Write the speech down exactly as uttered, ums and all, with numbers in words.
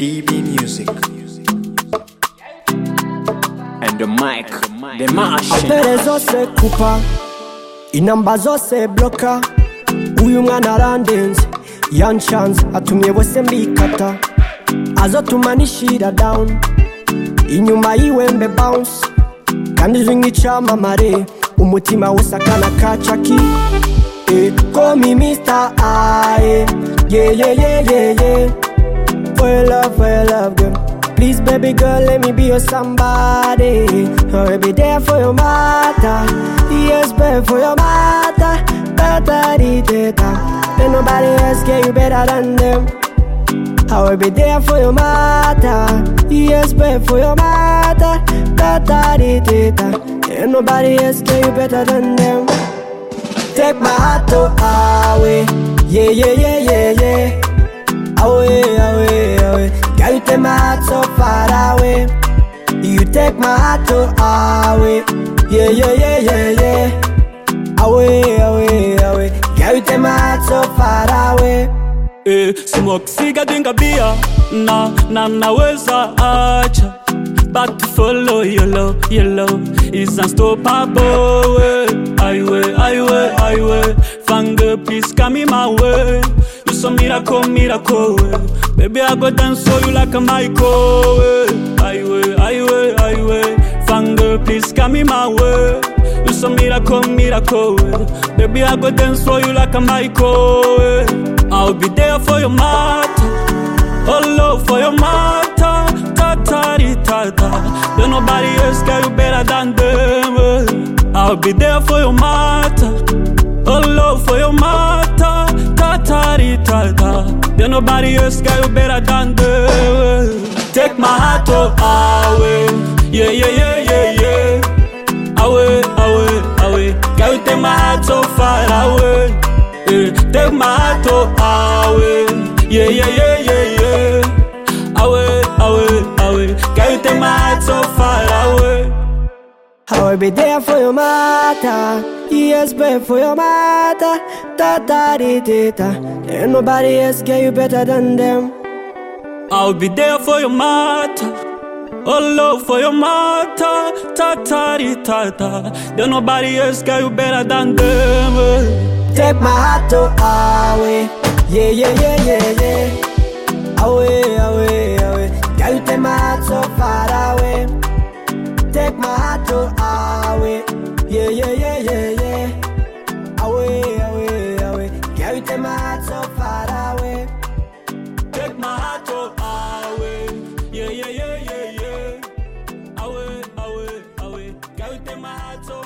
D B Music. And the mic, the machine. Apere zose kupa, inamba zose bloka. Uyu mwana arandenze, young chance atumye bose mbikata. Azotumanishira down, inyuma yiwe mbe bounce. Kandi ijwi nk'icyamamare, umutima wose akana kacaki. Eh, call me Mister I, yeah yeah yeah yeah yeah. For your love, for your love, girl. Please, baby girl, let me be your somebody. I'll be there for your matter. Yes, babe, for your matter. Ain't nobody else get you better than them. I will be there for your matter. Yes, babe, for your matter. Ain't nobody else get you better than them. Take my heart away. Yeah, yeah, yeah, yeah, yeah. Away, away, away. Girl, you take my heart so far away. You take my heart away. Yeah, yeah, yeah, yeah, yeah. Away, away, away. Girl, you take my heart so far away. Eh, smoke cigarette in beer. Na, na, naweza acha. But to follow your love, your love is unstoppable. Highway, highway, highway. Finger, please come in my way. You so miracle, miracle. Baby, I go dance for you like a Michael. Highway, highway, highway. Finger, please come in my way. You so miracle, miracle. Baby, I go dance for you like a Michael. I'll be there for your matter. Oh, love for your matter. Ta-ta-ri-ta-ta. There's nobody else got you better than them. I'll be there for your matter. Oh, love for your matter. Ta-ta-ri-ta-ta. There's nobody else got you better than them. Take my heart away. Yeah, yeah, yeah, yeah, yeah. Away, away, away. Can you take my heart so far away? Yeah. Take my heart away. Yeah, yeah, yeah, yeah, yeah. Away, away, away. Can you take my heart so far away? I will be there for your matter. Yes, babe, for your matter. Ta-ta-di-di-ta. Ain't nobody else get you better than them. I'll be there for your matter. Oh, love for your matter. Ta-ta-di-ta-ta. There's nobody else got you better than them. Take my heart away. Yeah, yeah, yeah, yeah, yeah. Away, away, away. Can you take my heart so far away? Take my heart away. Yeah, yeah, yeah, yeah, yeah. Away, away, away. Can you take my heart so far away? Take my heart away. Yeah, yeah, yeah, yeah, yeah. Away, away, away. Can you take my heart so